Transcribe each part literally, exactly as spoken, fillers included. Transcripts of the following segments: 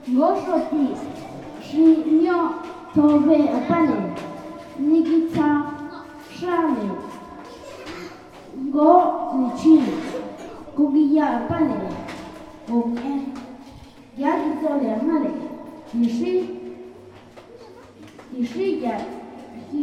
Ngoshopi, Shinyo, Tove, Apane, Nikita, Shane, Go, Nichin, Gogiya, Apane, Goke, Yagizole, Amale, Nishi, Nishi, Ki,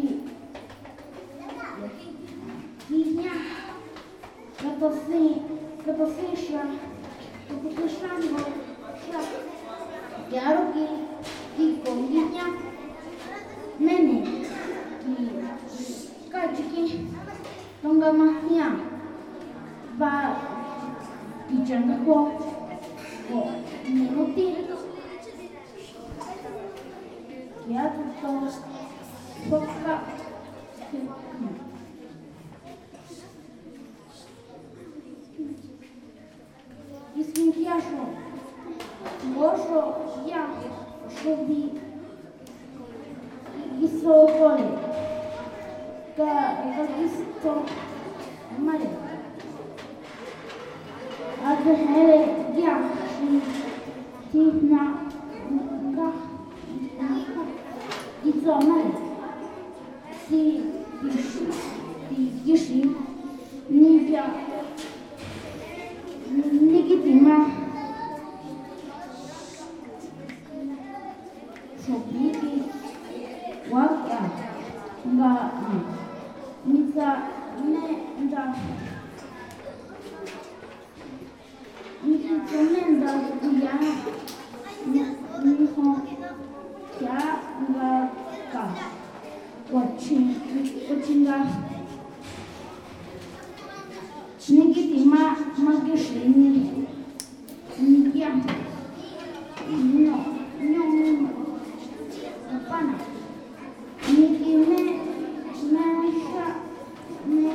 Kinya, Katosi, Katosisha, Katosisha, Chiaro che chi condigna mene chi kachiki tonga mahia va ichanga ko o minuti ya tutto sopra ismintiasho Ngosho ya shobi isopole ka ka isto mare ad hele ya ti na ga isto mare si ti gishi ni ya ni kitima Sobiki waka nga nita ne nda nita ne nda ya niho ya nga ka wachin wachinga nigiti ma magishini niya no no Pana, Niki me, Masha, me,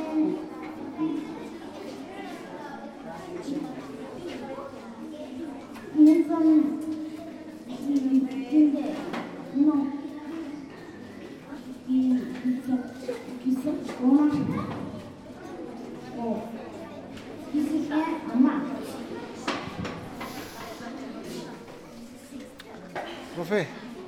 Nizam, Ninde, no, Kisa, Kisa, Koma, O, Kisa, Ama. Profe.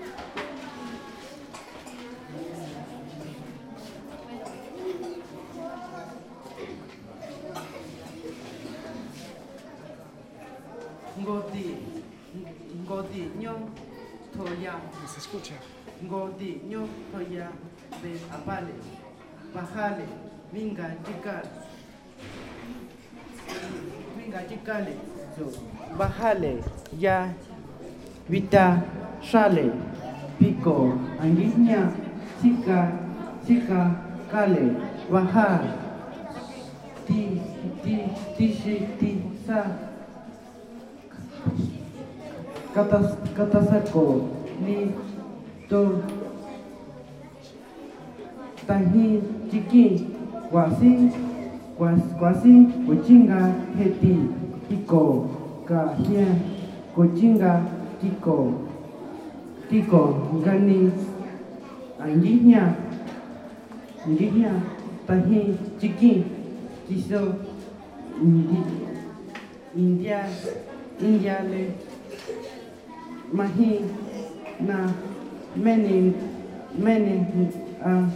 Ngoti, ngoti nyo toya, Se escucha. ngoti nyo toya, be apale, bajale, minga chikal, minga chikale, so bajale, ya, vita, shale, pico, anguiña, chica, chica, kale, bajar, ti, ti, ti, ti, ti, sa. Katas katasako ni to tahi chiki kwasi kwas kwasi kuchinga heti iko kahia kuchinga kiko kiko ngani anginya anginya tahi chiki kiso India India le mahi na many many uh,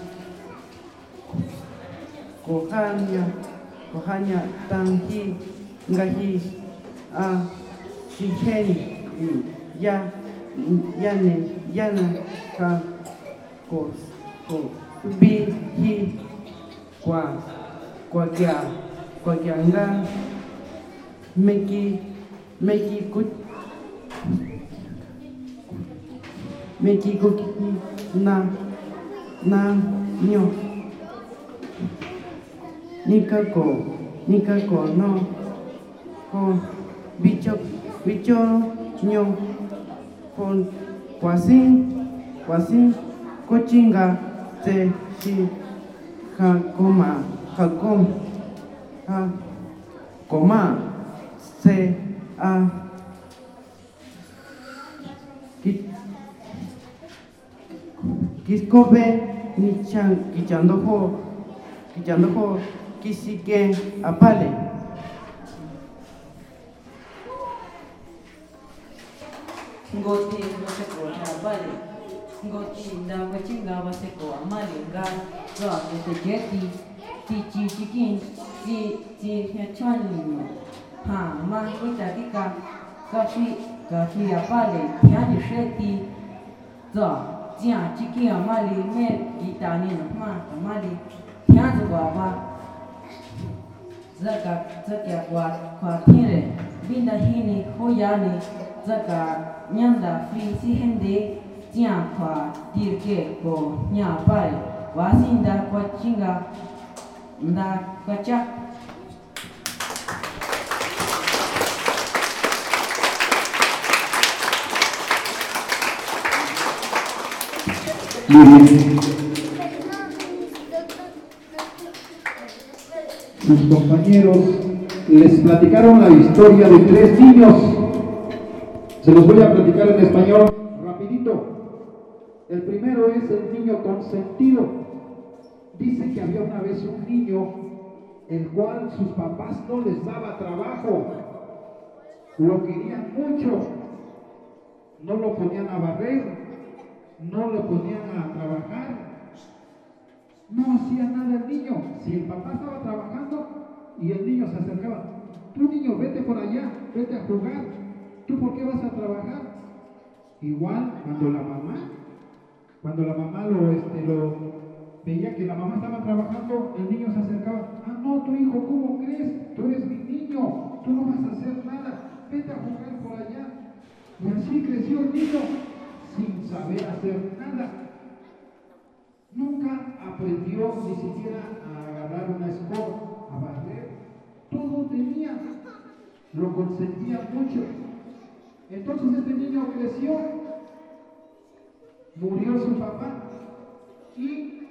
kohanya kohanya tanghi ngahi a shiheni ya yane yana ka ko ko bi hi kwa kwa kya kwa kya nga meki meki kut meki kut na na nyo nikako nikako no ko bicho bicho nyo con kwasi kwasi kochinga te si ha koma ha kom ha koma se a kiskobe ni chan kichando ho kichando ho kisike apale ngoti no se ko ta bale ngoti nda ko chinga ba se ko amali nga ro te jeti ti chi chikin ti ti he chani ha ma ita tika ka fi ka fi apale ya ni sheti zo jia chikin amali me itani no ma amali ya zo ba zaka zaka kwa kwa tire binda hini hoyani zaka nyanda fi si hende jia kwa dirke ko nya pai wasinda kwa chinga nda kwa cha Muy bien. Sus compañeros les platicaron la historia de tres niños. Se los voy a platicar en español rapidito. El primero es el niño consentido. Dice que había una vez un niño el cual sus papás no les daba trabajo. Lo querían mucho. No lo ponían a barrer, no lo ponían a trabajar. No hacía nada el niño. Si el papá estaba trabajando y el niño se acercaba, tú niño, vete por allá, vete a jugar. ¿Tú por qué vas a trabajar? Igual cuando la mamá, cuando la mamá lo, este, lo veía que la mamá estaba trabajando, el niño se acercaba. Ah, no, tu hijo, ¿cómo crees? Tú eres mi niño, tú no vas a hacer nada, vete a jugar por allá. Y así creció el niño sin saber hacer nada. Nunca aprendió ni siquiera a agarrar una escoba, a barrer. Todo tenía. Lo consentía mucho. Entonces este niño creció. Murió su papá. Y